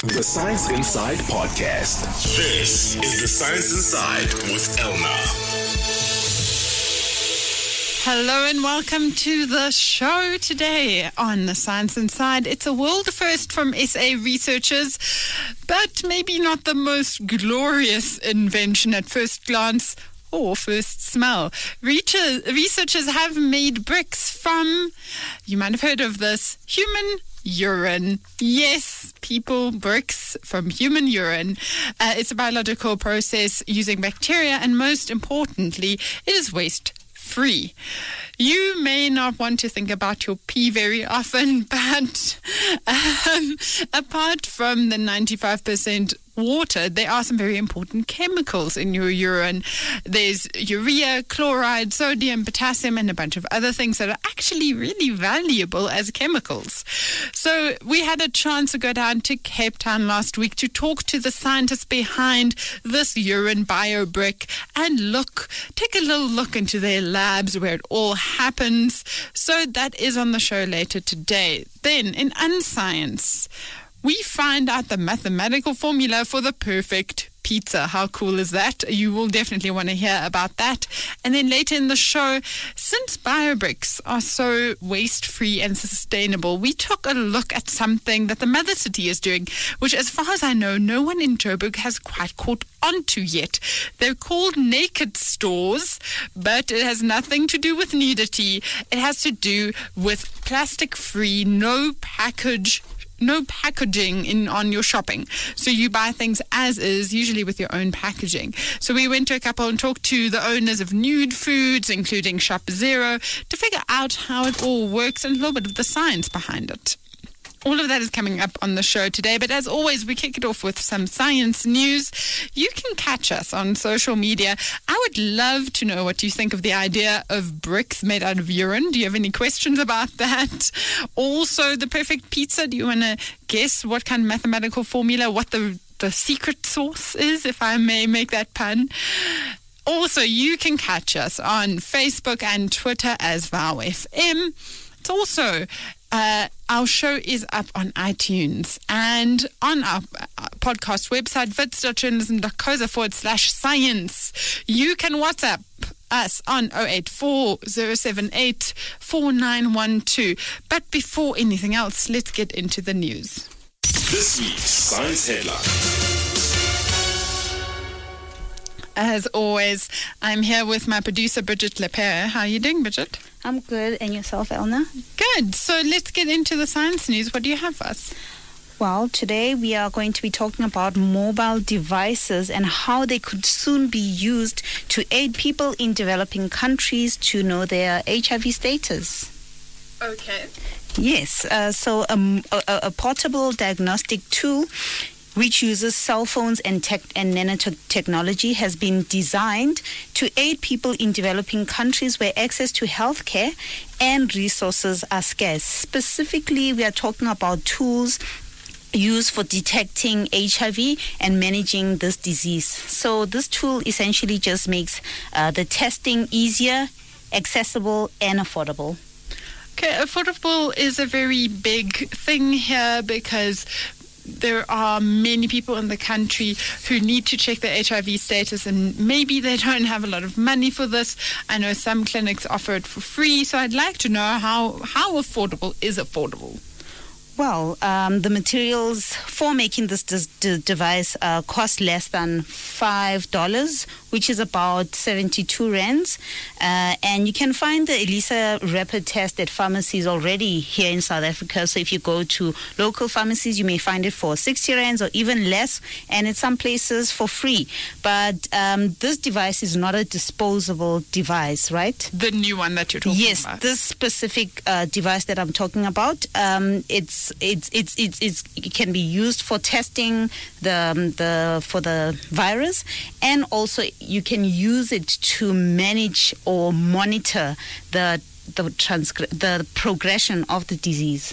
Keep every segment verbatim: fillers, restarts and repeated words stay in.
The Science Inside Podcast. This is The Science Inside with Elna. Hello and welcome to the show today on The Science Inside. It's a world first from S A researchers, but maybe not the most glorious invention at first glance or first smell. Researchers have made bricks from, you might have heard of this, human urine. Yes, people, bricks from human urine. Uh, it's a biological process using bacteria, and most importantly, it is waste free. You may not want to think about your pee very often, but um, apart from the ninety-five percent water, there are some very important chemicals in your urine. There's urea, chloride, sodium, potassium, and a bunch of other things that are actually really valuable as chemicals. So we had a chance to go down to Cape Town last week to talk to the scientists behind this urine biobrick and look, take a little look into their labs where it all happens. So that is on the show later today. Then in Unscience, we find out the mathematical formula for the perfect pizza. How cool is that? You will definitely want to hear about that. And then later in the show, since biobricks are so waste-free and sustainable, we took a look at something that the Mother City is doing, which as far as I know, no one in Joburg has quite caught onto yet. They're called naked stores, but it has nothing to do with nudity. It has to do with plastic-free, no package No packaging in on your shopping. So you buy things as is, usually with your own packaging. So we went to a couple and talked to the owners of Nude Foods, including Shop Zero, to figure out how it all works and a little bit of the science behind it. All of that is coming up on the show today. But as always, we kick it off with some science news. You can catch us on social media. I would love to know what you think of the idea of bricks made out of urine. Do you have any questions about that? Also, the perfect pizza. Do you want to guess what kind of mathematical formula, what the, the secret sauce is, if I may make that pun? Also, you can catch us on Facebook and Twitter as Vow F M. It's also... Uh, our show is up on iTunes and on our podcast website, vits.journalism.co.za forward slash science. You can WhatsApp us on oh eight four oh seven eight four nine one two. But before anything else, let's get into the news. This week's Science Headline. As always, I'm here with my producer, Bridget Lepere. How are you doing, Bridget? I'm good. And yourself, Elna? Good. So let's get into the science news. What do you have for us? Well, today we are going to be talking about mobile devices and how they could soon be used to aid people in developing countries to know their H I V status. Okay. Yes. Uh, so um, a, a portable diagnostic tool which uses cell phones and tech and nanotechnology, has been designed to aid people in developing countries where access to healthcare and resources are scarce. Specifically, we are talking about tools used for detecting H I V and managing this disease. So this tool essentially just makes uh, the testing easier, accessible, and affordable. Okay, affordable is a very big thing here because there are many people in the country who need to check their H I V status, and maybe they don't have a lot of money for this. I know some clinics offer it for free, so I'd like to know how, how affordable is affordable? Well, um, the materials for making this dis- d- device uh, cost less than five dollars, which is about seventy-two rands. Uh, and you can find the ELISA rapid test at pharmacies already here in South Africa. So if you go to local pharmacies, you may find it for sixty rands or even less, and in some places for free. But um, this device is not a disposable device, right? The new one that you're talking yes, about. Yes, this specific uh, device that I'm talking about, um, it's It's, it's it's it's it can be used for testing the um, the for the virus, and also you can use it to manage or monitor the the transgr- the progression of the disease.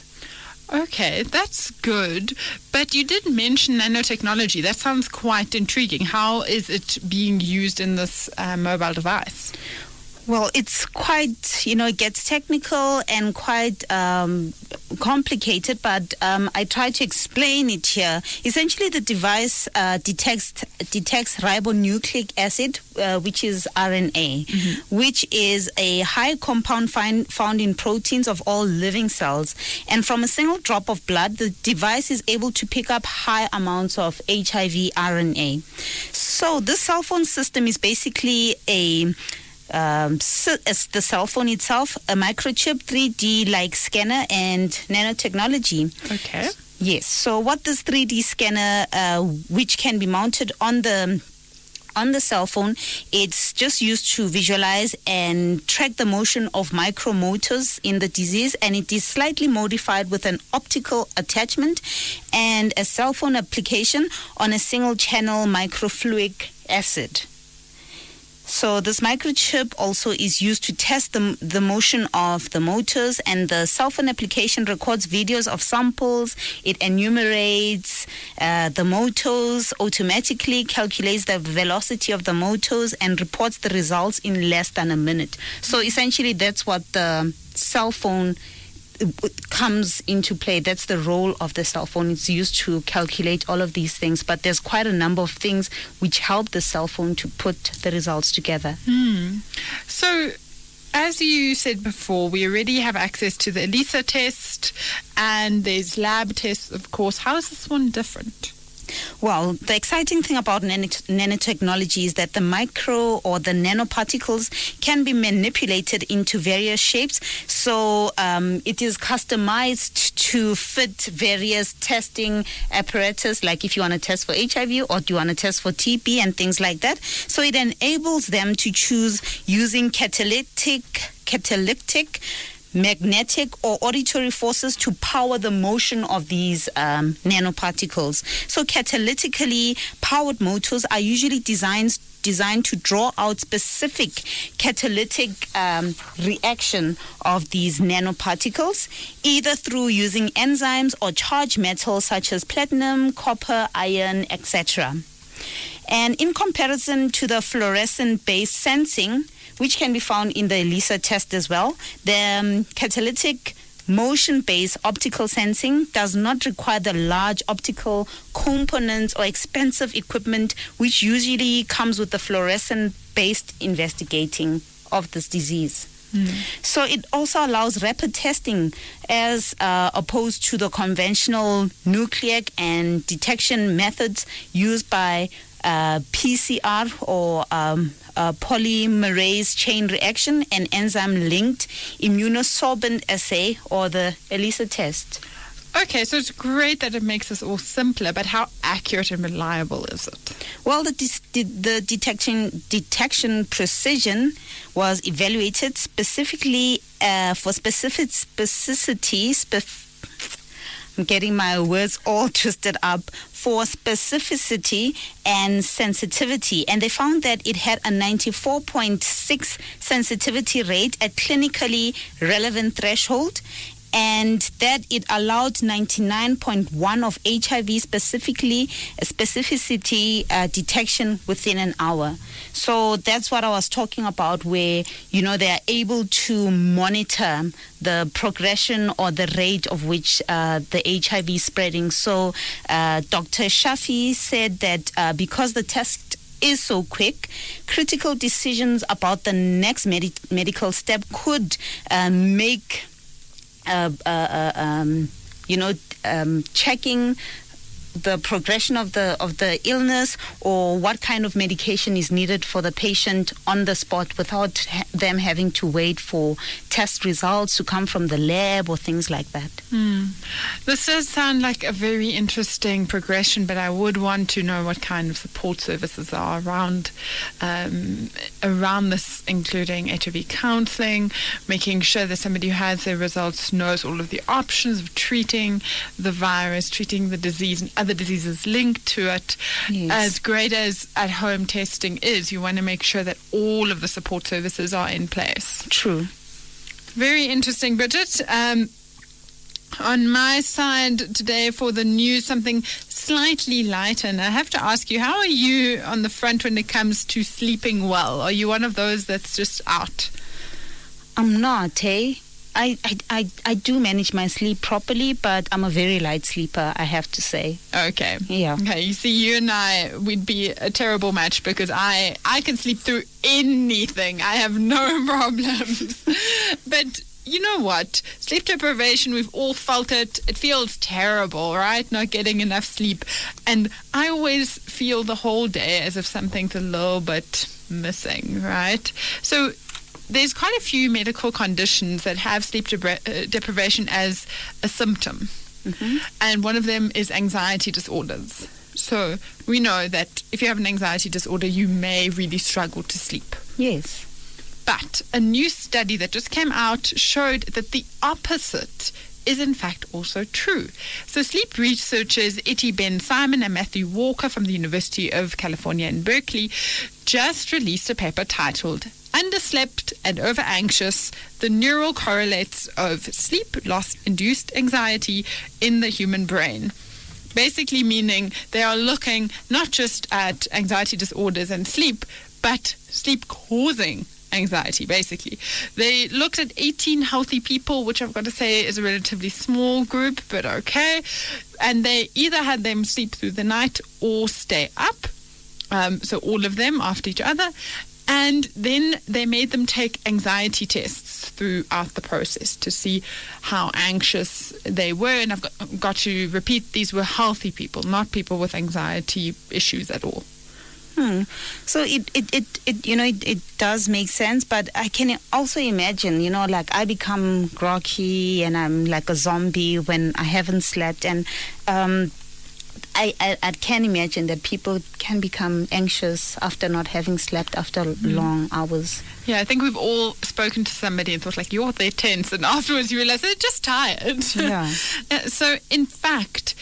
Okay, that's good. But you did mention nanotechnology. That sounds quite intriguing. How is it being used in this uh, mobile device? Well, it's quite, you know, it gets technical and quite um, complicated, but um, I try to explain it here. Essentially, the device uh, detects detects ribonucleic acid, uh, which is R N A, mm-hmm. which is a high compound find, found in proteins of all living cells. And from a single drop of blood, the device is able to pick up high amounts of H I V R N A. So this cell phone system is basically a Um, so it's the cell phone itself, a microchip, three D-like scanner, and nanotechnology. Okay. Yes. So what this three D scanner, uh, which can be mounted on the on the cell phone, it's just used to visualize and track the motion of micromotors in the disease, and it is slightly modified with an optical attachment and a cell phone application on a single-channel microfluidic acid. So this microchip also is used to test the, the motion of the motors, and the cell phone application records videos of samples. It enumerates uh, the motors, automatically calculates the velocity of the motors, and reports the results in less than a minute. So essentially that's what the cell phone comes into play. That's the role of the cell phone. It's used to calculate all of these things, but there's quite a number of things which help the cell phone to put the results together. Hmm. So, as you said before, we already have access to the ELISA test, and there's lab tests, of course. How is this one different? Well, the exciting thing about nanot- nanotechnology is that the micro or the nanoparticles can be manipulated into various shapes. So um, it is customized to fit various testing apparatus, like if you want to test for H I V or do you want to test for T B and things like that. So it enables them to choose using catalytic, catalytic, magnetic or auditory forces to power the motion of these um, nanoparticles. So catalytically powered motors are usually designed designed to draw out specific catalytic um, reaction of these nanoparticles, either through using enzymes or charged metals such as platinum, copper, iron, et cetera. And in comparison to the fluorescent-based sensing, which can be found in the ELISA test as well, the um, catalytic motion-based optical sensing does not require the large optical components or expensive equipment which usually comes with the fluorescent-based investigating of this disease. Mm. So it also allows rapid testing as uh, opposed to the conventional nucleic and detection methods used by uh, P C R or um, uh, polymerase chain reaction and enzyme-linked immunosorbent assay or the ELISA test. Okay, so it's great that it makes this all simpler, but how accurate and reliable is it? Well, the dis- the detection detection precision was evaluated specifically uh, for specific specificity. Spef- I'm getting my words all twisted up. For specificity and sensitivity, and they found that it had a ninety-four point six sensitivity rate at clinically relevant threshold, and that it allowed ninety-nine point one of H I V specifically specificity uh, detection within an hour. So that's what I was talking about, where, you know, they are able to monitor the progression or the rate of which uh, the H I V is spreading. So uh, Doctor Shafi said that uh, because the test is so quick, critical decisions about the next medi- medical step could uh, make Uh, uh, uh, um, you know, um, checking the progression of the of the illness or what kind of medication is needed for the patient on the spot without ha- them having to wait for test results to come from the lab or things like that. Mm. This does sound like a very interesting progression, but I would want to know what kind of support services are around um, around this, including H I V counseling, making sure that somebody who has their results knows all of the options of treating the virus, treating the disease and other diseases linked to it. Yes. As great as at-home testing is, you want to make sure that all of the support services are in place. True. Very interesting, Bridget. Um, On my side today for the news, something slightly lighter. And I have to ask you, how are you on the front when it comes to sleeping well? Are you one of those that's just out? I'm not, eh? I, I, I, I do manage my sleep properly, but I'm a very light sleeper, I have to say. Okay. Yeah. Okay, you see, you and I, we'd be a terrible match because I, I can sleep through anything. I have no problems. But you know what? Sleep deprivation, we've all felt it. It feels terrible, right? Not getting enough sleep. And I always feel the whole day as if something's a little bit missing, right? So there's quite a few medical conditions that have sleep depri- uh, deprivation as a symptom. Mm-hmm. And one of them is anxiety disorders. So we know that if you have an anxiety disorder, you may really struggle to sleep. Yes. But a new study that just came out showed that the opposite is in fact also true. So sleep researchers Etty Ben-Simon and Matthew Walker from the University of California in Berkeley just released a paper titled Underslept and Over-Anxious, the Neural Correlates of Sleep Loss-Induced Anxiety in the Human Brain. Basically meaning they are looking not just at anxiety disorders and sleep, but sleep-causing anxiety, basically. They looked at eighteen healthy people, which I've got to say is a relatively small group, but okay. And they either had them sleep through the night or stay up. Um, so all of them after each other. And then they made them take anxiety tests throughout the process to see how anxious they were. And I've got, got to repeat, these were healthy people, not people with anxiety issues at all. Hmm. So it, it, it, it you know, it, it does make sense, but I can also imagine, you know, like I become groggy and I'm like a zombie when I haven't slept. And um, I, I, I can imagine that people can become anxious after not having slept after mm. long hours. Yeah, I think we've all spoken to somebody and thought like, you're they're tense. And afterwards you realize they're just tired. Yeah. So in fact,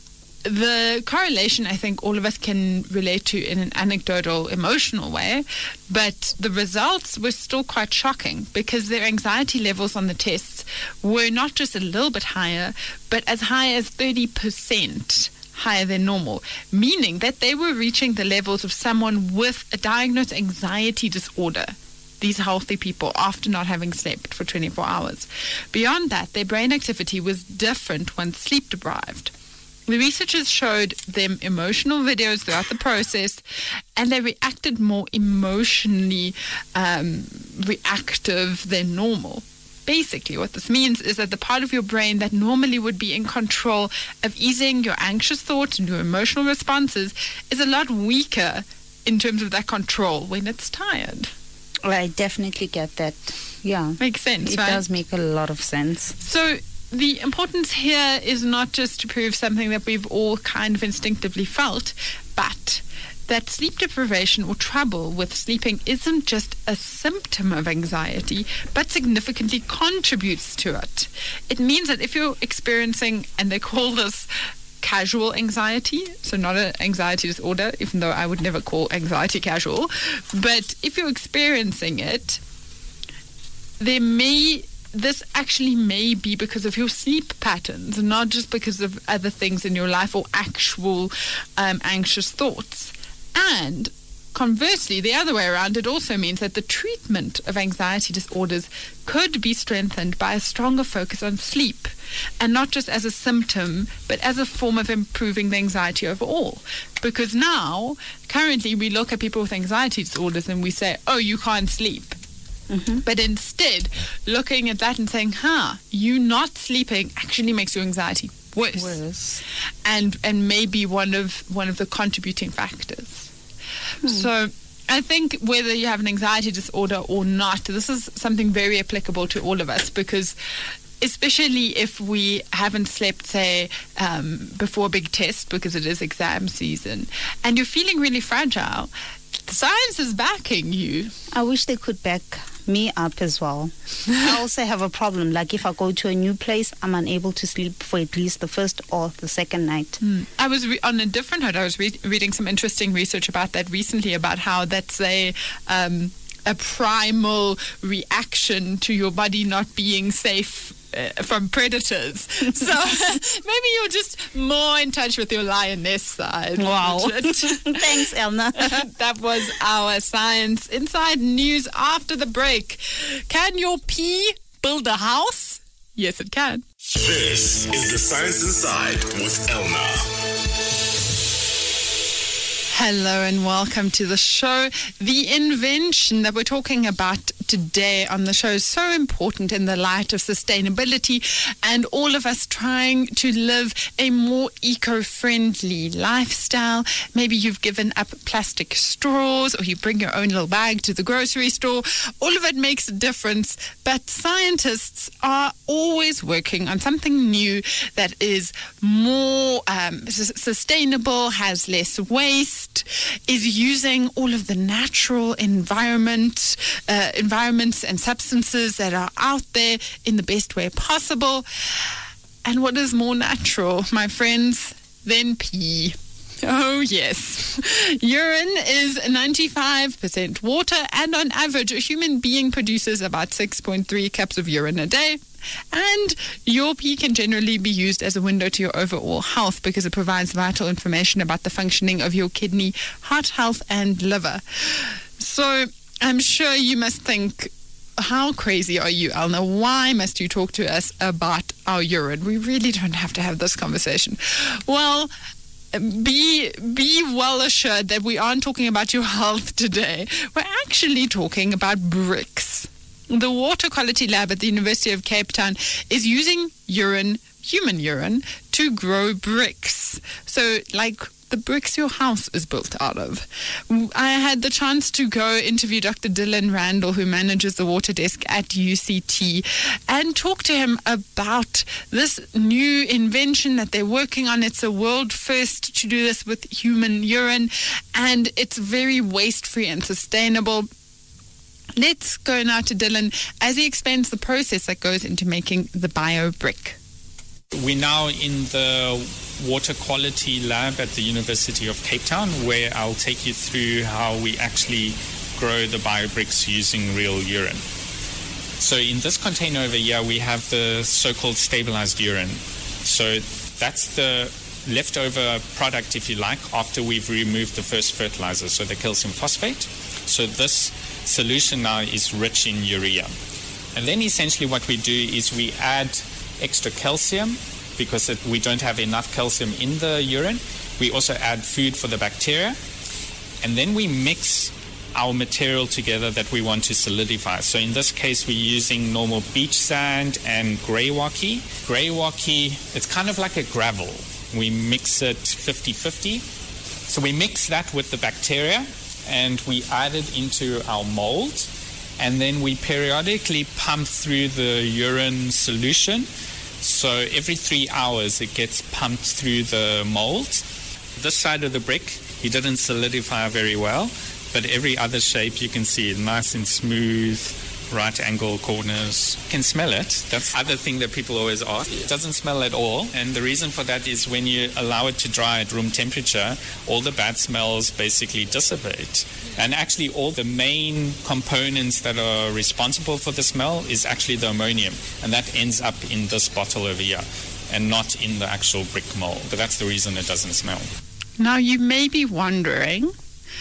the correlation, I think all of us can relate to in an anecdotal, emotional way, but the results were still quite shocking because their anxiety levels on the tests were not just a little bit higher, but as high as thirty percent higher than normal, meaning that they were reaching the levels of someone with a diagnosed anxiety disorder. These healthy people after not having slept for twenty-four hours. Beyond that, their brain activity was different when sleep deprived. The researchers showed them emotional videos throughout the process, and they reacted more emotionally um, reactive than normal. Basically, what this means is that the part of your brain that normally would be in control of easing your anxious thoughts and your emotional responses is a lot weaker in terms of that control when it's tired. I definitely get that. Yeah. Makes sense, It right? does make a lot of sense. So the importance here is not just to prove something that we've all kind of instinctively felt, but that sleep deprivation or trouble with sleeping isn't just a symptom of anxiety, but significantly contributes to it. It means that if you're experiencing, and they call this casual anxiety, so not an anxiety disorder, even though I would never call anxiety casual, but if you're experiencing it, there may this actually may be because of your sleep patterns, not just because of other things in your life or actual um, anxious thoughts. And conversely, the other way around, it also means that the treatment of anxiety disorders could be strengthened by a stronger focus on sleep, and not just as a symptom, but as a form of improving the anxiety overall. Because now, currently, we look at people with anxiety disorders and we say, oh, you can't sleep. Mm-hmm. But instead, looking at that and saying, huh, you not sleeping actually makes your anxiety worse. Worse. And and maybe one of one of the contributing factors. Hmm. So I think whether you have an anxiety disorder or not, this is something very applicable to all of us, because especially if we haven't slept, say, um, before a big test, because it is exam season, and you're feeling really fragile, science is backing you. I wish they could back me up as well. I also have a problem. Like if I go to a new place, I'm unable to sleep for at least the first or the second night. Mm. I was re- on a different note. I was re- reading some interesting research about that recently, about how that's a um, a primal reaction to your body not being safe uh, from predators. So maybe you're just more in touch with your lioness side. Wow. Thanks, Elna. That was our Science Inside news after the break. Can your pea build a house? Yes, it can. This is the Science Inside with Elna. Hello and welcome to the show. The invention that we're talking about today on the show is so important in the light of sustainability and all of us trying to live a more eco-friendly lifestyle. Maybe you've given up plastic straws or you bring your own little bag to the grocery store. All of it makes a difference, but scientists are always working on something new that is more um, s- sustainable, has less waste, is using all of the natural environment, uh, environments and substances that are out there in the best way possible. And what is more natural, my friends, than pee? Oh, yes. Urine is ninety-five percent water, and on average, a human being produces about six point three cups of urine a day. And your pee can generally be used as a window to your overall health because it provides vital information about the functioning of your kidney, heart health, and liver. So I'm sure you must think, how crazy are you, Elna? Why must you talk to us about our urine? We really don't have to have this conversation. Well, Be be well assured that we aren't talking about your health today. We're actually talking about bricks. The Water Quality Lab at the University of Cape Town is using urine, human urine, to grow bricks. So, like the bricks your house is built out of. I had the chance to go interview Doctor Dylan Randall, who manages the water desk at U C T, and talk to him about this new invention that they're working on. It's a world first to do this with human urine, and it's very waste-free and sustainable. Let's go now to Dylan as he explains the process that goes into making the bio brick. We're now in the Water Quality Lab at the University of Cape Town, where I'll take you through how we actually grow the biobricks using real urine. So in this container over here, we have the so-called stabilized urine. So that's the leftover product, if you like, after we've removed the first fertilizer, so the calcium phosphate. So this solution now is rich in urea. And then essentially what we do is we add extra calcium because it, we don't have enough calcium in the urine. We also add food for the bacteria. And then we mix our material together that we want to solidify. So in this case, we're using normal beach sand and greywacke. Greywacke, it's kind of like a gravel. We mix it fifty-fifty. So we mix that with the bacteria and we add it into our mold. And then we periodically pump through the urine solution. So every three hours it gets pumped through the mold. This side of the brick, it didn't solidify very well, but every other shape you can see it nice and smooth, right angle corners. You can smell it. That's the other thing that people always ask. It doesn't smell at all. And the reason for that is when you allow it to dry at room temperature, all the bad smells basically dissipate. And actually all the main components that are responsible for the smell is actually the ammonium. And that ends up in this bottle over here and not in the actual brick mold. But that's the reason it doesn't smell. Now you may be wondering,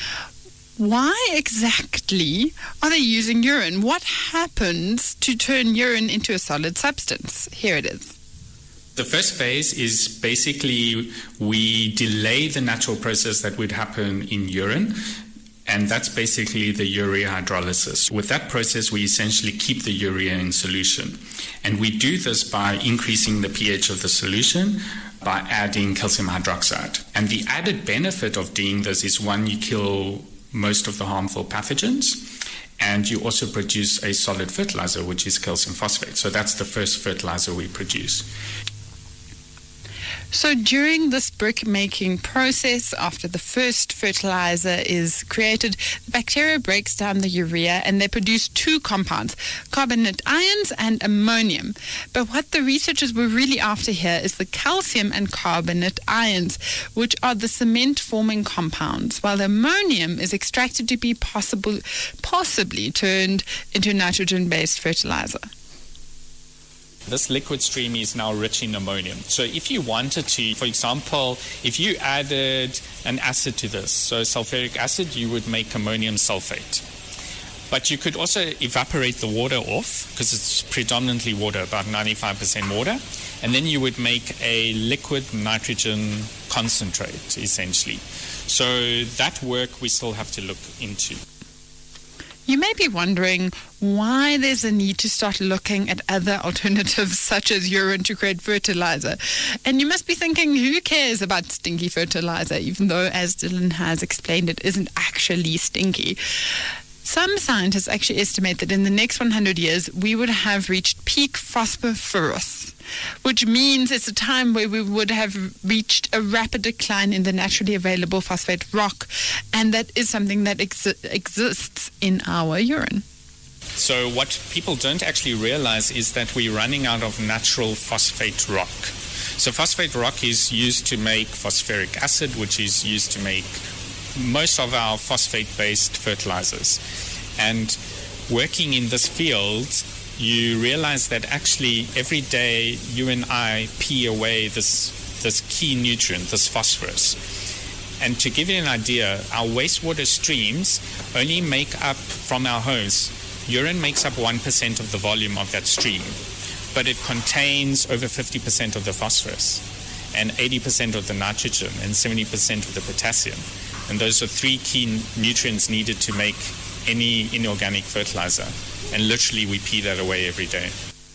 why exactly are they using urine? What happens to turn urine into a solid substance? Here it is. The first phase is basically we delay the natural process that would happen in urine, and that's basically the urea hydrolysis. With that process, we essentially keep the urea in solution. And we do this by increasing the pH of the solution, by adding calcium hydroxide. And the added benefit of doing this is, one, you kill most of the harmful pathogens, and you also produce a solid fertilizer, which is calcium phosphate. So that's the first fertilizer we produce. So during this brick making process, after the first fertilizer is created, the bacteria breaks down the urea and they produce two compounds, carbonate ions and ammonium. But what the researchers were really after here is the calcium and carbonate ions, which are the cement-forming compounds, while the ammonium is extracted to be possible, possibly turned into nitrogen-based fertilizer. This liquid stream is now rich in ammonium. So if you wanted to, for example, if you added an acid to this, so sulfuric acid, you would make ammonium sulfate. But you could also evaporate the water off, because it's predominantly water, about ninety-five percent water, and then you would make a liquid nitrogen concentrate, essentially. So that work we still have to look into. You may be wondering why there's a need to start looking at other alternatives such as urine to create fertilizer. And you must be thinking, who cares about stinky fertilizer, even though, as Dylan has explained, it isn't actually stinky. Some scientists actually estimate that in the next one hundred years, we would have reached peak phosphorus, which means it's a time where we would have reached a rapid decline in the naturally available phosphate rock, and that is something that ex- exists in our urine. So what people don't actually realize is that we're running out of natural phosphate rock. So phosphate rock is used to make phosphoric acid, which is used to make most of our phosphate-based fertilizers. And working in this field, you realize that actually every day you and I pee away this this key nutrient, this phosphorus. And to give you an idea, our wastewater streams only make up, from our homes, urine makes up one percent of the volume of that stream, but it contains over fifty percent of the phosphorus and eighty percent of the nitrogen and seventy percent of the potassium. And those are three key nutrients needed to make any inorganic fertilizer. And literally we pee that away every day.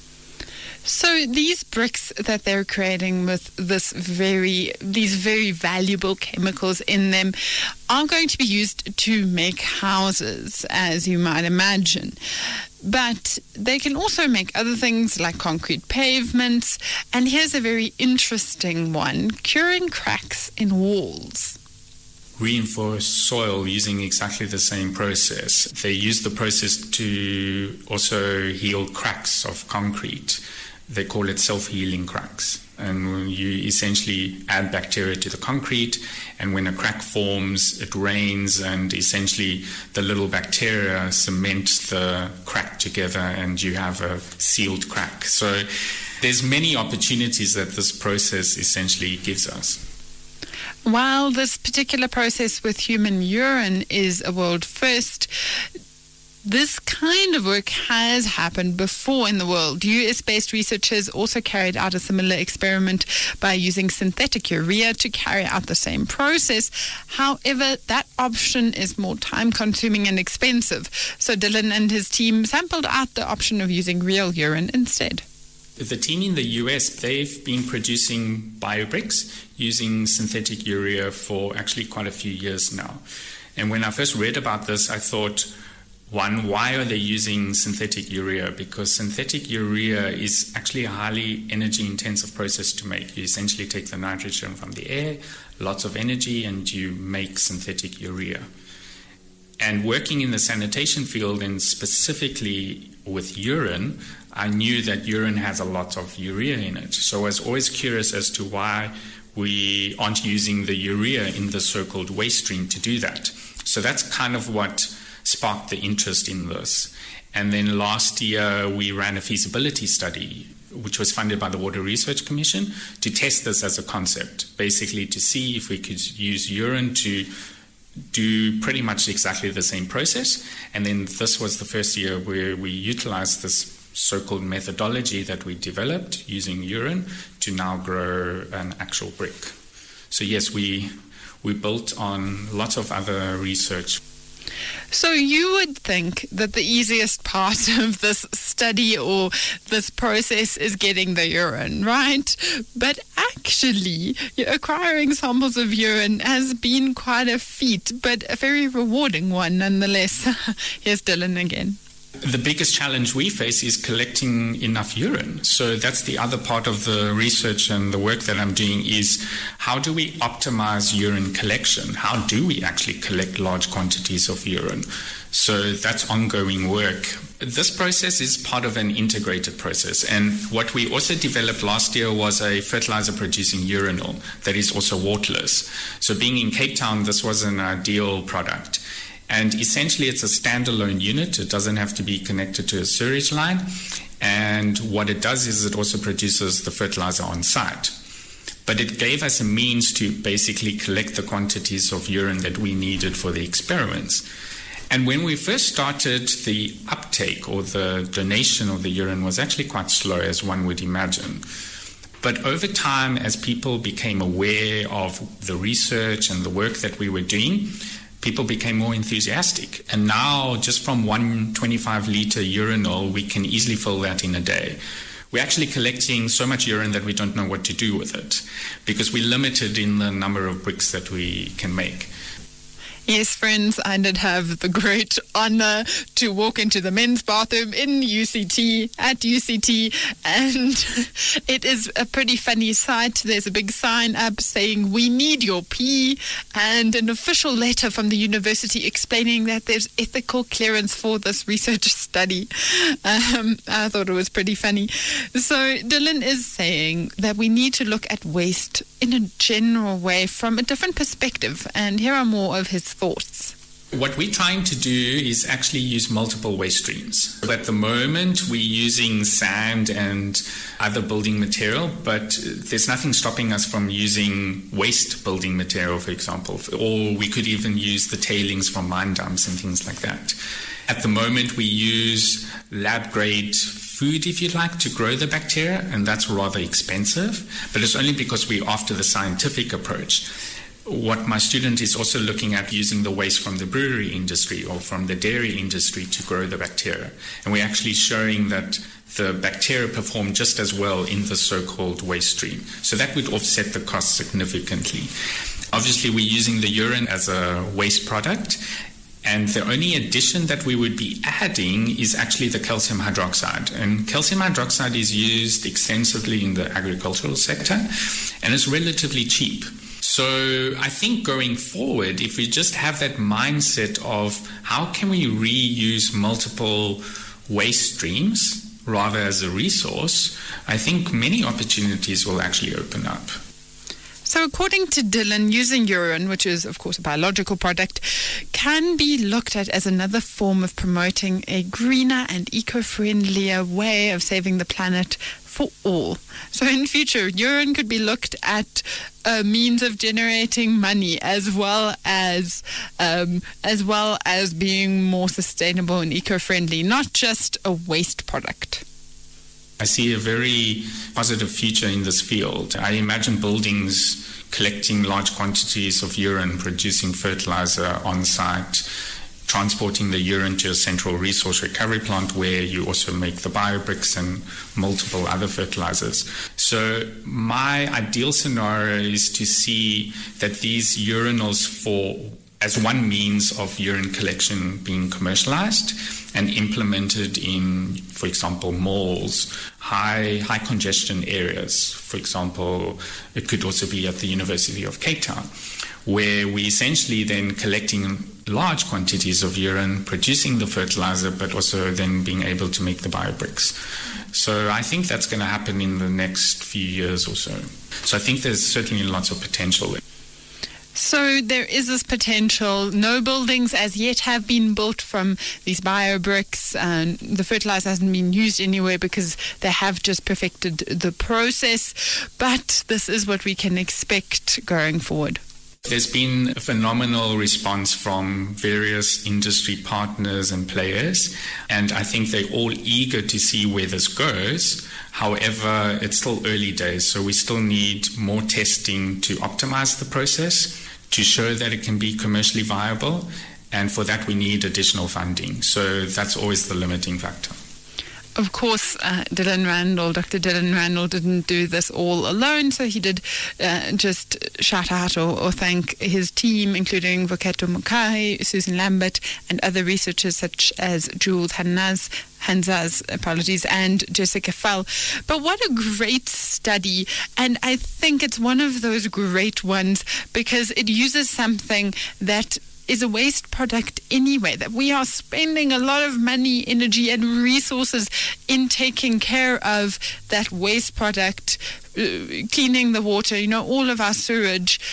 So these bricks that they're creating with this very, these very valuable chemicals in them are going to be used to make houses, as you might imagine. But they can also make other things like concrete pavements. And here's a very interesting one, curing cracks in walls. Reinforce soil using exactly the same process. They use the process to also heal cracks of concrete. They call it self-healing cracks. And you essentially add bacteria to the concrete, and when a crack forms, it rains, and essentially the little bacteria cement the crack together, and you have a sealed crack. So there's many opportunities that this process essentially gives us. While this particular process with human urine is a world first, this kind of work has happened before in the world. U S-based researchers also carried out a similar experiment by using synthetic urea to carry out the same process. However, that option is more time-consuming and expensive. So Dylan and his team sampled out the option of using real urine instead. The team in the U S, they've been producing biobricks using synthetic urea for actually quite a few years now. And when I first read about this, I thought, one, why are they using synthetic urea? Because synthetic urea is actually a highly energy-intensive process to make. You essentially take the nitrogen from the air, lots of energy, and you make synthetic urea. And working in the sanitation field, and specifically with urine, I knew that urine has a lot of urea in it. So I was always curious as to why we aren't using the urea in the so-called waste stream to do that. So that's kind of what sparked the interest in this. And then last year we ran a feasibility study, which was funded by the Water Research Commission, to test this as a concept, basically to see if we could use urine to do pretty much exactly the same process. And then this was the first year where we utilized this so-called methodology that we developed using urine to now grow an actual brick. So yes, we we built on lots of other research. So you would think that the easiest part of this study or this process is getting the urine, right? But actually, acquiring samples of urine has been quite a feat, but a very rewarding one nonetheless. Here's Dylan again. The biggest challenge we face is collecting enough urine. So that's the other part of the research and the work that I'm doing is how do we optimize urine collection? How do we actually collect large quantities of urine? So that's ongoing work. This process is part of an integrated process. And what we also developed last year was a fertilizer producing urinal that is also waterless. So being in Cape Town, this was an ideal product. And essentially, it's a standalone unit. It doesn't have to be connected to a sewage line. And what it does is it also produces the fertilizer on site. But it gave us a means to basically collect the quantities of urine that we needed for the experiments. And when we first started, the uptake or the donation of the urine was actually quite slow, as one would imagine. But over time, as people became aware of the research and the work that we were doing, people became more enthusiastic. And now, just from one twenty-five litre urinal, we can easily fill that in a day. We're actually collecting so much urine that we don't know what to do with it, because we're limited in the number of bricks that we can make. Yes, friends, I did have the great honor to walk into the men's bathroom in U C T, at U C T, and it is a pretty funny sight. There's a big sign up saying, "We need your pee," and an official letter from the university explaining that there's ethical clearance for this research study. Um, I thought it was pretty funny. So Dylan is saying that we need to look at waste in a general way from a different perspective, and here are more of his thoughts. What we're trying to do is actually use multiple waste streams. At the moment, we're using sand and other building material, but there's nothing stopping us from using waste building material, for example, or we could even use the tailings from mine dumps and things like that. At the moment, we use lab-grade food, if you like, to grow the bacteria, and that's rather expensive, but it's only because we're after the scientific approach. What my student is also looking at, using the waste from the brewery industry or from the dairy industry to grow the bacteria. And we're actually showing that the bacteria perform just as well in the so-called waste stream. So that would offset the cost significantly. Obviously, we're using the urine as a waste product, and the only addition that we would be adding is actually the calcium hydroxide. And calcium hydroxide is used extensively in the agricultural sector, and it's relatively cheap. So I think going forward, if we just have that mindset of how can we reuse multiple waste streams rather as a resource, I think many opportunities will actually open up. So according to Dylan, using urine, which is of course a biological product, can be looked at as another form of promoting a greener and eco-friendlier way of saving the planet for all. So in future, urine could be looked at a means of generating money, as well as um, as well as being more sustainable and eco-friendly, not just a waste product. I see a very positive future in this field. I imagine buildings collecting large quantities of urine, producing fertilizer on site, transporting the urine to a central resource recovery plant where you also make the biobricks and multiple other fertilizers. So my ideal scenario is to see that these urinals for as one means of urine collection being commercialized and implemented in, for example, malls, high high congestion areas. For example, it could also be at the University of Cape Town, where we essentially then collecting large quantities of urine, producing the fertilizer, but also then being able to make the biobricks. So I think that's going to happen in the next few years or so. So I think there's certainly lots of potential there. So there is this potential. No buildings as yet have been built from these biobricks, and the fertilizer hasn't been used anywhere because they have just perfected the process. But this is what we can expect going forward. There's been a phenomenal response from various industry partners and players, and I think they're all eager to see where this goes. However, it's still early days, so we still need more testing to optimize the process, to show that it can be commercially viable, and for that we need additional funding. So that's always the limiting factor. Of course, uh, Dylan Randall, Doctor Dylan Randall didn't do this all alone, so he did uh, just shout out or, or thank his team, including Voketo Mukahi, Susan Lambert, and other researchers such as Jules Hanaz, Hanzas, apologies, and Jessica Fell. But what a great study, and I think it's one of those great ones because it uses something that is a waste product anyway, that we are spending a lot of money, energy and resources in taking care of that waste product, uh, cleaning the water, you know, all of our sewage.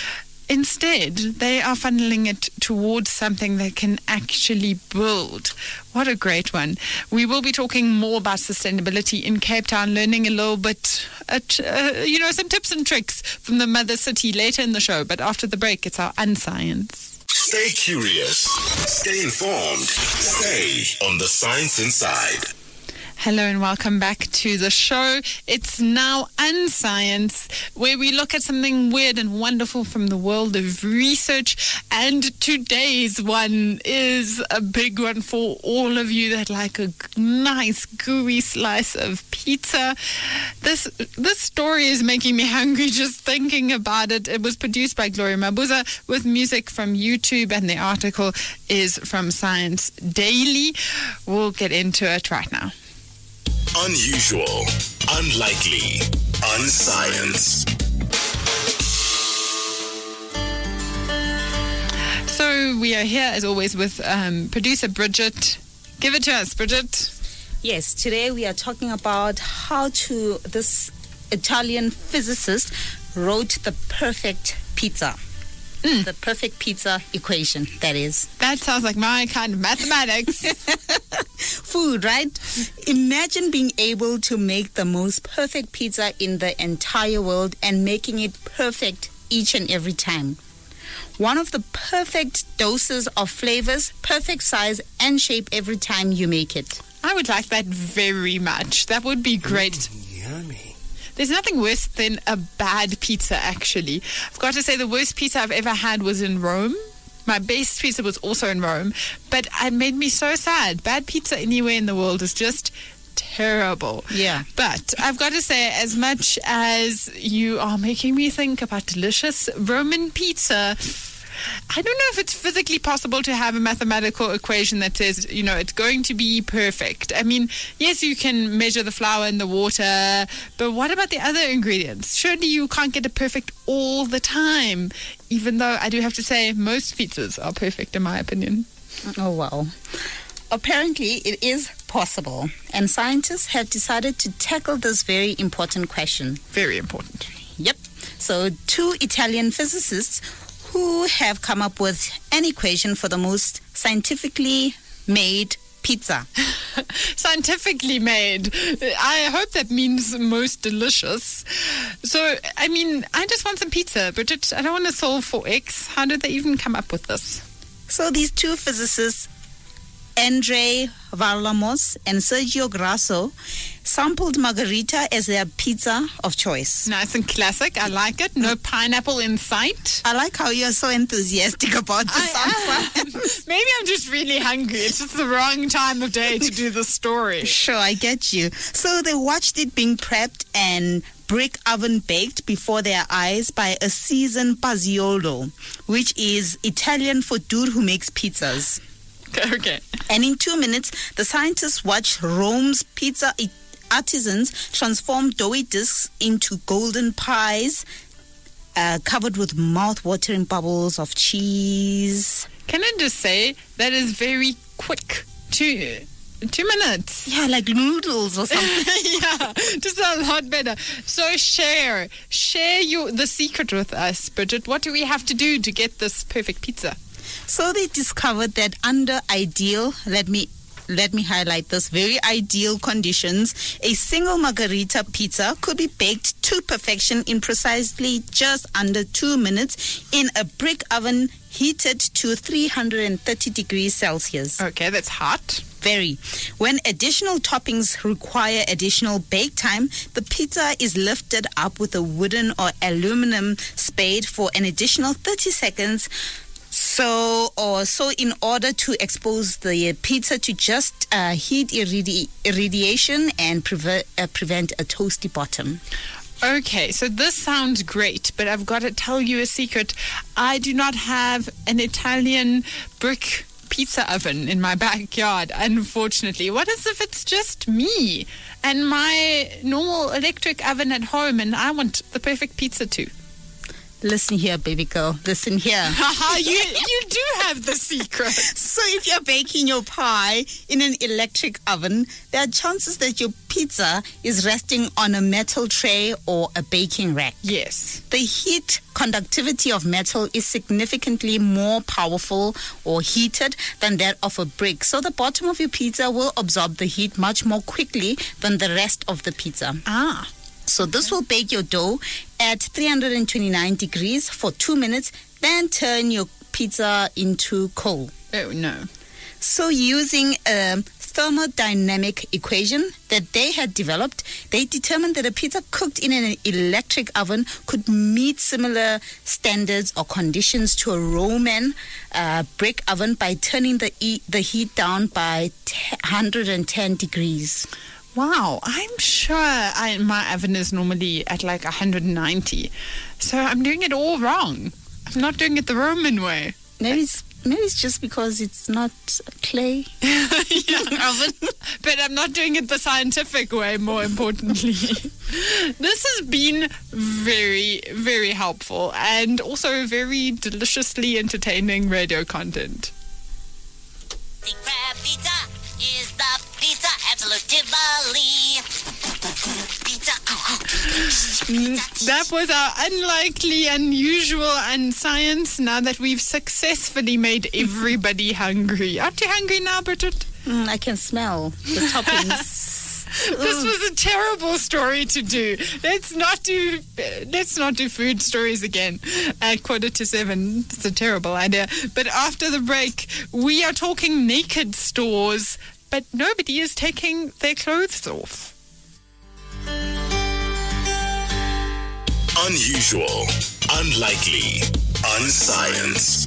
Instead, they are funneling it towards something they can actually build. What a great one. We will be talking more about sustainability in Cape Town, learning a little bit, at, uh, you know, some tips and tricks from the mother city later in the show. But after the break, it's our Unscience. Stay curious. Stay informed. Stay on the Science Inside. Hello and welcome back to the show. It's now Unscience, where we look at something weird and wonderful from the world of research. And today's one is a big one for all of you that like a nice gooey slice of pizza. This this story is making me hungry just thinking about it. It was produced by Gloria Mabuza with music from YouTube, and the article is from Science Daily. We'll get into it right now. Unusual, unlikely, unscience. So we are here as always with um, producer Bridget. Give it to us, Bridget. Yes, today we are talking about how to this Italian physicist wrote the perfect pizza. Mm. The perfect pizza equation, that is. That sounds like my kind of mathematics. Food, right? Imagine being able to make the most perfect pizza in the entire world and making it perfect each and every time. One of the perfect doses of flavors, perfect size and shape every time you make it. I would like that very much. That would be great. Mm, yummy. There's nothing worse than a bad pizza, actually. I've got to say the worst pizza I've ever had was in Rome. My best pizza was also in Rome, but it made me so sad. Bad pizza anywhere in the world is just terrible. Yeah. But I've got to say, as much as you are making me think about delicious Roman pizza, I don't know if it's physically possible to have a mathematical equation that says, you know, it's going to be perfect. I mean, yes, you can measure the flour and the water, but what about the other ingredients? Surely you can't get it perfect all the time, even though I do have to say most pizzas are perfect in my opinion. Oh, wow. Apparently, it is possible, and scientists have decided to tackle this very important question. Very important. Yep. So, two Italian physicists who have come up with an equation for the most scientifically made pizza. Scientifically made. I hope that means most delicious. So, I mean, I just want some pizza, Bridget. I don't want to solve for X. How did they even come up with this? So these two physicists, Andrei Varlamov and Sergio Grasso, sampled margarita as their pizza of choice. Nice and classic. I like it. No pineapple in sight. I like how you're so enthusiastic about this answer. Maybe I'm just really hungry. It's just the wrong time of day to do the story. Sure, I get you. So they watched it being prepped and brick oven baked before their eyes by a seasoned Pazziolo, which is Italian for dude who makes pizzas. Okay. And in two minutes, the scientists watched Rome's pizza artisans transform doughy discs into golden pies uh, covered with mouth-watering bubbles of cheese. Can I just say, that is very quick. Two, two minutes. Yeah, like noodles or something. Yeah, just a lot better. So share. Share your the secret with us, Bridget. What do we have to do to get this perfect pizza? So they discovered that under ideal, let me let me highlight this, very ideal conditions, a single margarita pizza could be baked to perfection in precisely just under two minutes in a brick oven heated to three hundred thirty degrees Celsius. Okay, that's hot. Very. When additional toppings require additional bake time, the pizza is lifted up with a wooden or aluminum spade for an additional thirty seconds. So, or so in order to expose the pizza to just uh, heat irradi- irradiation and preve- uh, prevent a toasty bottom. Okay, so this sounds great, but I've got to tell you a secret. I do not have an Italian brick pizza oven in my backyard, unfortunately. What is if it's just me and my normal electric oven at home and I want the perfect pizza too? Listen here, baby girl. Listen here. you you do have the secret. So if you're baking your pie in an electric oven, there are chances that your pizza is resting on a metal tray or a baking rack. Yes. The heat conductivity of metal is significantly more powerful or heated than that of a brick. So the bottom of your pizza will absorb the heat much more quickly than the rest of the pizza. Ah. So this will bake your dough at three hundred twenty-nine degrees for two minutes, then turn your pizza into coal. Oh, no. So using a thermodynamic equation that they had developed, they determined that a pizza cooked in an electric oven could meet similar standards or conditions to a Roman uh, brick oven by turning the, e- the heat down by one hundred ten degrees. Wow, I'm sure I, my oven is normally at like one hundred ninety. So I'm doing it all wrong. I'm not doing it the Roman way. Maybe it's, maybe it's just because it's not clay oven. But I'm not doing it the scientific way, more importantly. This has been very, very helpful and also very deliciously entertaining radio content. The crab pizza is the pizza absolutely. Pizza. That was our unlikely, unusual, and science. Now that we've successfully made everybody hungry. Aren't you hungry now, Bridget? Mm, I can smell the toppings. This was a terrible story to do. Let's not do. Let's not do food stories again at quarter to seven. It's a terrible idea. But after the break, we are talking naked stores, but nobody is taking their clothes off. Unusual, unlikely, unscience.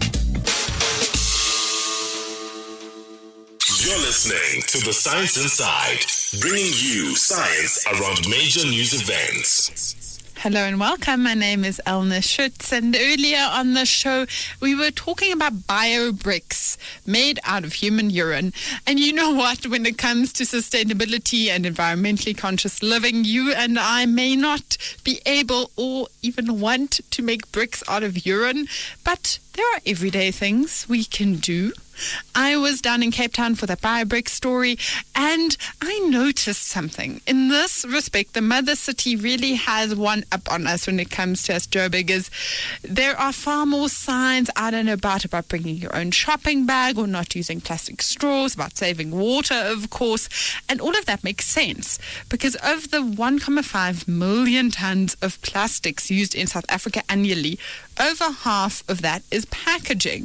You're listening to The Science Inside, bringing you science around major news events. Hello and welcome. My name is Elna Schutz, and earlier on the show we were talking about bio-bricks made out of human urine. And you know what? When it comes to sustainability and environmentally conscious living, you and I may not be able or even want to make bricks out of urine, but there are everyday things we can do. I was down in Cape Town for the BioBrick story, and I noticed something. In this respect, the mother city really has one up on us when it comes to us Joburgers. There are far more signs out and about about bringing your own shopping bag or not using plastic straws, about saving water, of course, and all of that makes sense because of the one point five million tons of plastics used in South Africa annually, over half of that is packaging.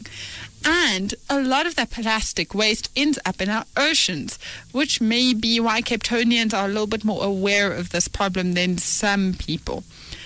And a lot of that plastic waste ends up in our oceans, which may be why Cape Townians are a little bit more aware of this problem than some people.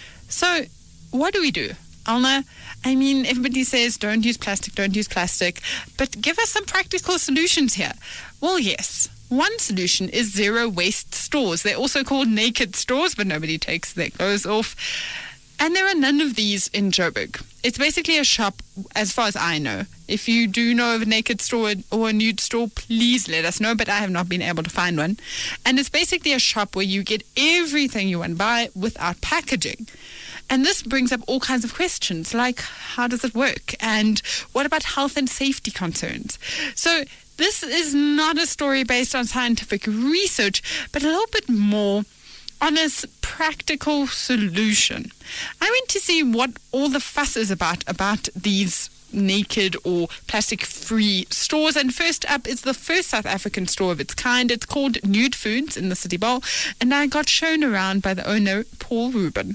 So what do we do? Alna, I mean, everybody says don't use plastic, don't use plastic, but give us some practical solutions here. Well, yes. One solution is zero waste stores. They're also called naked stores, but nobody takes their clothes off. And there are none of these in Joburg. It's basically a shop, as far as I know. If you do know of a naked store or a nude store, please let us know, but I have not been able to find one. And it's basically a shop where you get everything you want to buy without packaging. And this brings up all kinds of questions, like how does it work? And what about health and safety concerns? So this is not a story based on scientific research, but a little bit more on a practical solution. I went to see what all the fuss is about, about these naked or plastic-free stores. And first up is the first South African store of its kind. It's called Nude Foods in the City Bowl. And I got shown around by the owner, Paul Rubin.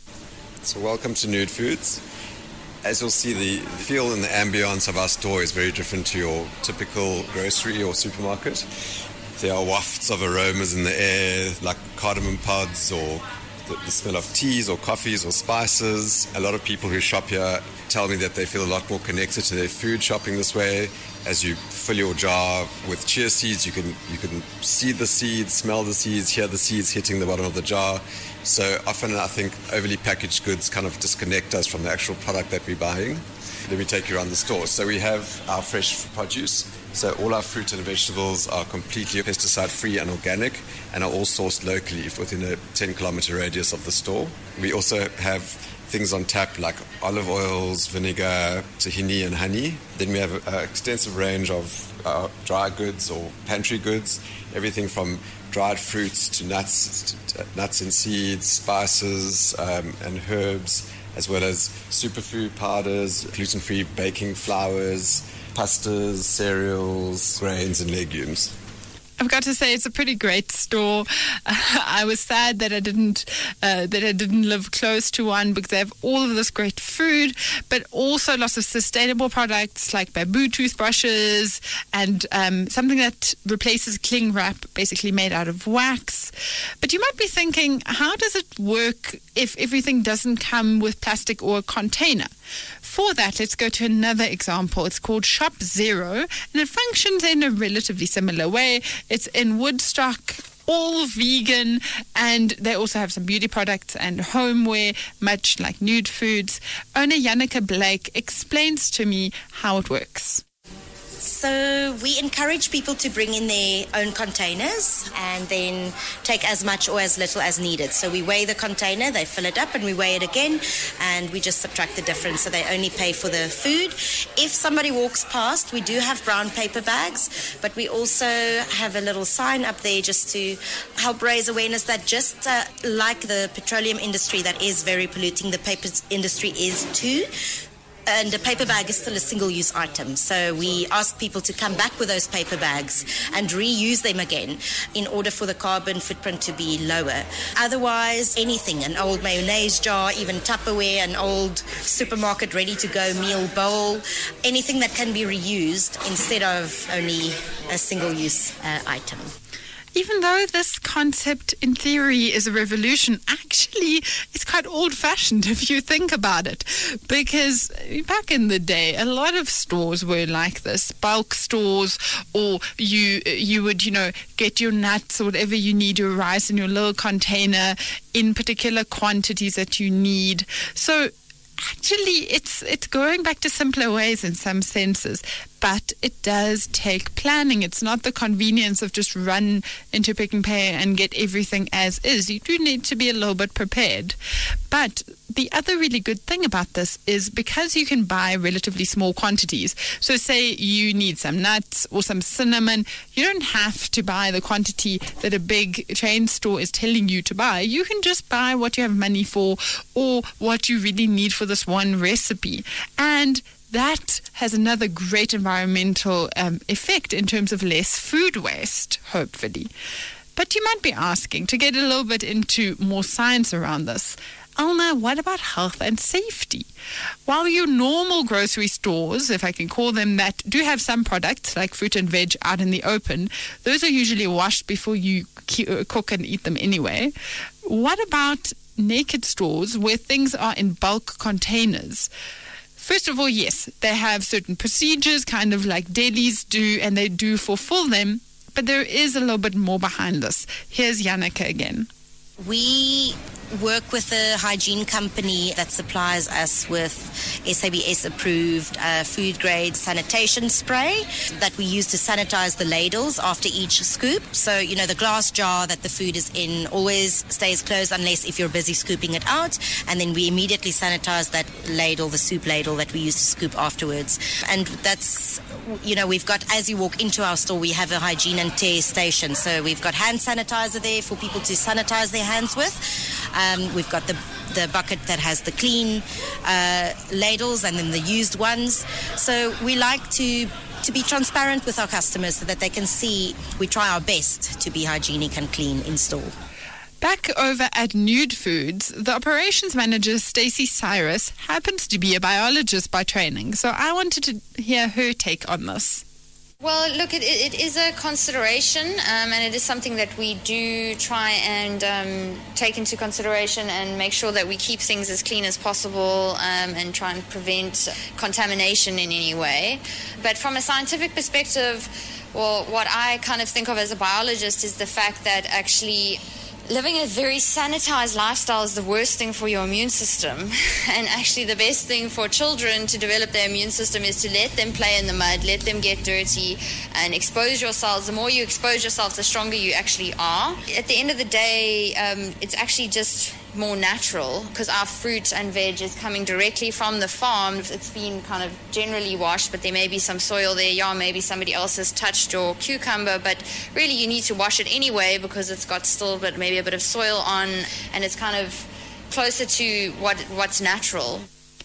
So welcome to Nude Foods. As you'll see, the feel and the ambience of our store is very different to your typical grocery or supermarket. There are wafts of aromas in the air, like cardamom pods or the, the smell of teas or coffees or spices. A lot of people who shop here tell me that they feel a lot more connected to their food shopping this way. As you fill your jar with chia seeds, you can you can see the seeds, smell the seeds, hear the seeds hitting the bottom of the jar. So often I think overly packaged goods kind of disconnect us from the actual product that we're buying. Let me take you around the store. So we have our fresh produce. So all our fruit and vegetables are completely pesticide-free and organic and are all sourced locally within a ten kilometer radius of the store. We also have things on tap like olive oils, vinegar, tahini and honey. Then we have an extensive range of uh, dry goods or pantry goods, everything from dried fruits to nuts, to nuts and seeds, spices um, and herbs, as well as superfood powders, gluten-free baking flours, pastas, cereals, grains and legumes. I've got to say, it's a pretty great store. Uh, I was sad that I didn't uh, that I didn't live close to one, because they have all of this great food, but also lots of sustainable products like bamboo toothbrushes and um, something that replaces cling wrap, basically made out of wax. But you might be thinking, how does it work if everything doesn't come with plastic or a container? For that, let's go to another example. It's called Shop Zero, and it functions in a relatively similar way. It's in Woodstock, all vegan, and they also have some beauty products and homeware, much like Nude Foods. Owner Janneke Blake explains to me how it works. So we encourage people to bring in their own containers and then take as much or as little as needed. So we weigh the container, they fill it up, and we weigh it again, and we just subtract the difference. So they only pay for the food. If somebody walks past, we do have brown paper bags, but we also have a little sign up there just to help raise awareness that just uh, like the petroleum industry that is very polluting, the paper industry is too. And a paper bag is still a single-use item. So we ask people to come back with those paper bags and reuse them again in order for the carbon footprint to be lower. Otherwise, anything, an old mayonnaise jar, even Tupperware, an old supermarket ready-to-go meal bowl, anything that can be reused instead of only a single-use uh, item. Even though this concept in theory is a revolution, actually it's quite old-fashioned if you think about it. Because back in the day, a lot of stores were like this, bulk stores, or you you would, you know, get your nuts or whatever you need, your rice in your little container in particular quantities that you need. So actually, it's it's going back to simpler ways in some senses, but it does take planning. It's not the convenience of just run into Pick n Pay and get everything as is. You do need to be a little bit prepared. But the other really good thing about this is because you can buy relatively small quantities. So say you need some nuts or some cinnamon, you don't have to buy the quantity that a big chain store is telling you to buy. You can just buy what you have money for or what you really need for this one recipe. And that has another great environmental um, effect in terms of less food waste, hopefully. But you might be asking, to get a little bit into more science around this, Elna, what about health and safety? While your normal grocery stores, if I can call them that, do have some products like fruit and veg out in the open, those are usually washed before you cook and eat them anyway. What about naked stores where things are in bulk containers? First of all, yes, they have certain procedures, kind of like delis do, and they do fulfill them, but there is a little bit more behind this. Here's Janneke again. We work with a hygiene company that supplies us with S A B S approved uh, food grade sanitation spray that we use to sanitize the ladles after each scoop. So, you know, the glass jar that the food is in always stays closed unless if you're busy scooping it out. And then we immediately sanitize that ladle, the soup ladle that we use to scoop afterwards. And that's, you know, we've got, as you walk into our store, we have a hygiene and tear station. So we've got hand sanitizer there for people to sanitize their hands with. Um, we've got the the bucket that has the clean uh, ladles and then the used ones. So we like to to be transparent with our customers so that they can see we try our best to be hygienic and clean in store. Back over at Nude Foods, the operations manager, Stacey Cyrus, happens to be a biologist by training. So I wanted to hear her take on this. Well, look, it, it is a consideration, um, and it is something that we do try and um, take into consideration and make sure that we keep things as clean as possible um, and try and prevent contamination in any way. But from a scientific perspective, well, what I kind of think of as a biologist is the fact that actually living a very sanitized lifestyle is the worst thing for your immune system. And actually the best thing for children to develop their immune system is to let them play in the mud, let them get dirty and expose yourselves. The more you expose yourselves, the stronger you actually are. At the end of the day, um, it's actually just more natural, because our fruit and veg is coming directly from the farm. It's been kind of generally washed, but there may be some soil there. Yeah, maybe somebody else has touched your cucumber, but really you need to wash it anyway because it's got still but maybe a bit of soil on, and it's kind of closer to what what's natural.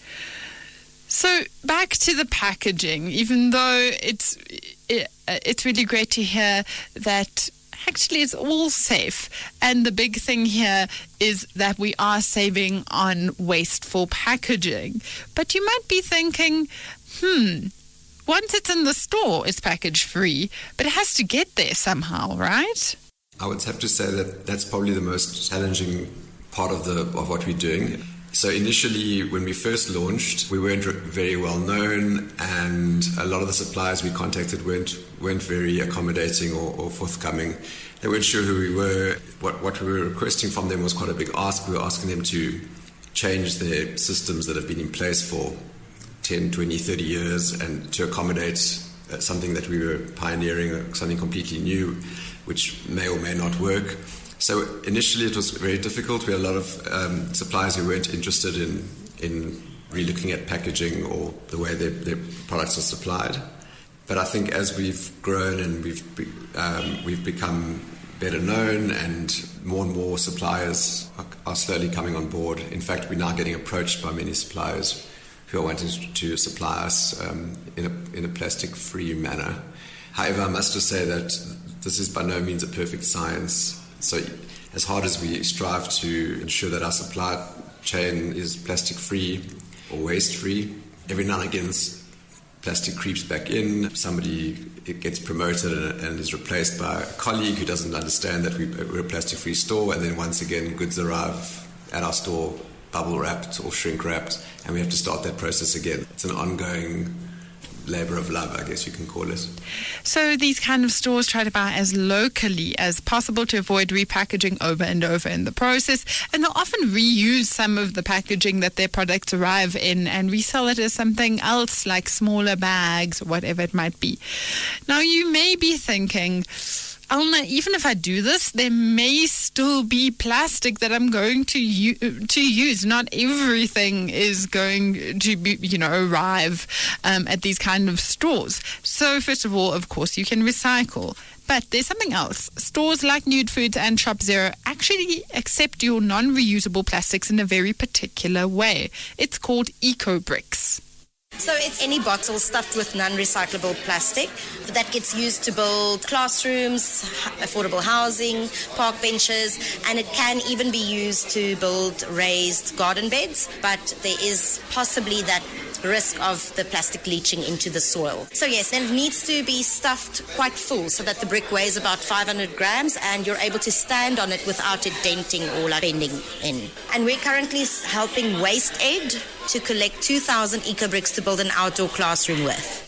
So back to the packaging, even though it's it, it's really great to hear that actually it's all safe, and the big thing here is that we are saving on wasteful packaging. But you might be thinking, hmm, once it's in the store, it's package free, but it has to get there somehow, right? I would have to say that that's probably the most challenging part of the of what we're doing. So initially, when we first launched, we weren't very well known, and a lot of the suppliers we contacted weren't weren't very accommodating or, or forthcoming. They weren't sure who we were. What what we were requesting from them was quite a big ask. We were asking them to change their systems that have been in place for ten, twenty, thirty years and to accommodate something that we were pioneering, something completely new, which may or may not work. So initially it was very difficult. We had a lot of um, suppliers who weren't interested in, in re-looking at packaging or the way their, their products are supplied. But I think as we've grown and we've um, we've become better known, and more and more suppliers are, are slowly coming on board. In fact, we're now getting approached by many suppliers who are wanting to supply us um, in a in a plastic-free manner. However, I must just say that this is by no means a perfect science. So as hard as we strive to ensure that our supply chain is plastic-free or waste-free, every now and again plastic creeps back in. Somebody it gets promoted and, and is replaced by a colleague who doesn't understand that we, we're a plastic-free store, and then once again goods arrive at our store bubble-wrapped or shrink-wrapped, and we have to start that process again. It's an ongoing labour of love, I guess you can call it. So these kind of stores try to buy as locally as possible to avoid repackaging over and over in the process, and they'll often reuse some of the packaging that their products arrive in and resell it as something else, like smaller bags or whatever it might be. Now you may be thinking, Elna, even if I do this, there may still be plastic that I'm going to u- to use. Not everything is going to be, you know, arrive um, at these kind of stores. So first of all, of course, you can recycle. But there's something else. Stores like Nude Foods and Shop Zero actually accept your non-reusable plastics in a very particular way. It's called eco-bricks. So it's any bottle stuffed with non-recyclable plastic that gets used to build classrooms, affordable housing, park benches, and it can even be used to build raised garden beds, but there is possibly that risk of the plastic leaching into the soil. So yes, then it needs to be stuffed quite full so that the brick weighs about five hundred grams and you're able to stand on it without it denting or like bending in. And we're currently helping Waste Aid to collect two thousand eco-bricks to build an outdoor classroom with.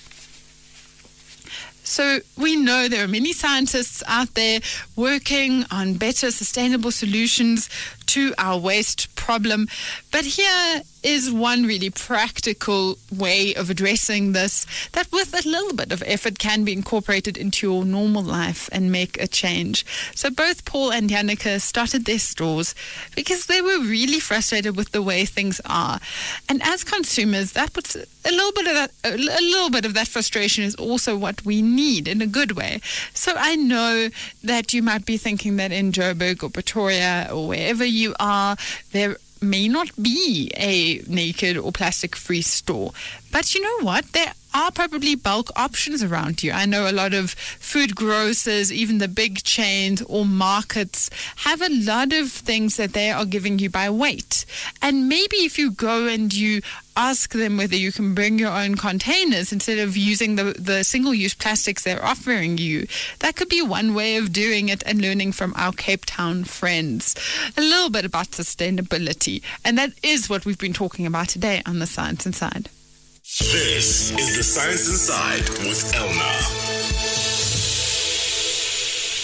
So we know there are many scientists out there working on better sustainable solutions to our waste problem. But here is one really practical way of addressing this that with a little bit of effort can be incorporated into your normal life and make a change. So both Paul and Janneke started their stores because they were really frustrated with the way things are. And as consumers, that puts a little bit of that, a little bit of that frustration is also what we need in a good way. So I know that you might be thinking that in Joburg or Pretoria or wherever you are, there may not be a naked or plastic-free store. But you know what? There are probably bulk options around you. I know a lot of food grocers, even the big chains or markets, have a lot of things that they are giving you by weight. And maybe if you go and you ask them whether you can bring your own containers instead of using the, the single-use plastics they're offering you, that could be one way of doing it and learning from our Cape Town friends a little bit about sustainability. And that is what we've been talking about today on The Science Inside. This is The Science Inside with Elna.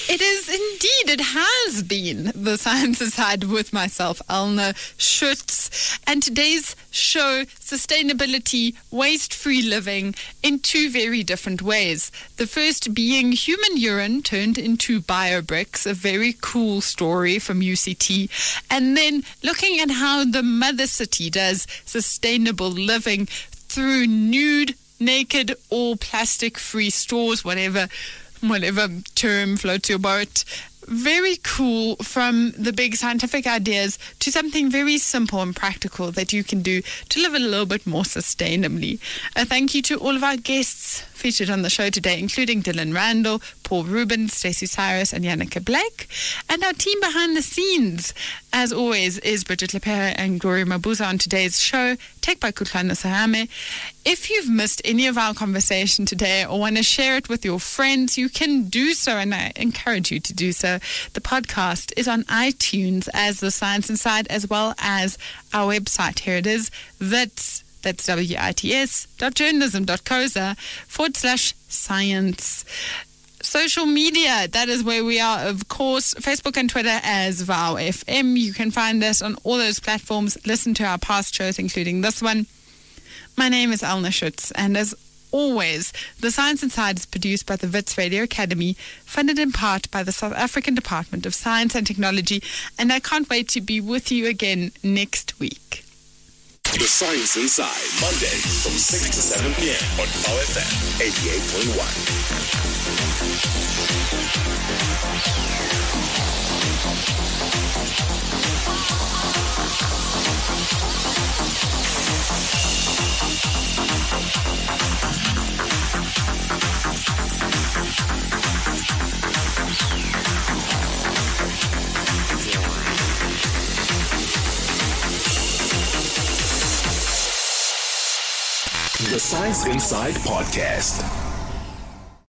It is indeed. It has been the Science Inside with myself, Elna Schutz, and today's show, sustainability, waste-free living in two very different ways. The first being human urine turned into biobricks, a very cool story from U C T, and then looking at how the mother city does sustainable living through nude, naked, or plastic-free stores, whatever whatever term floats your boat. Very cool, from the big scientific ideas to something very simple and practical that you can do to live a little bit more sustainably. A thank you to all of our guests featured on the show today, including Dylan Randall, Paul Rubin, Stacey Cyrus, and Yannicka Blake. And our team behind the scenes, as always, is Bridget Lepera and Gloria Mabuza on today's show, tech by Kutlana Sahame. If you've missed any of our conversation today or want to share it with your friends, you can do so, and I encourage you to do so. The podcast is on iTunes as The Science Inside, as well as our website. Here it is, Wits, that's W-I-T-S dot journalism dot coza forward slash science. Social media, that is where we are, of course. Facebook and Twitter as Vow F M. You can find us on all those platforms. Listen to our past shows, including this one. My name is Elna Schutz, and as always, The Science Inside is produced by the Wits Radio Academy, funded in part by the South African Department of Science and Technology, and I can't wait to be with you again next week. The Science Inside, Monday from six to seven p.m. on Vow F M eighty-eight point The Science Inside Podcast.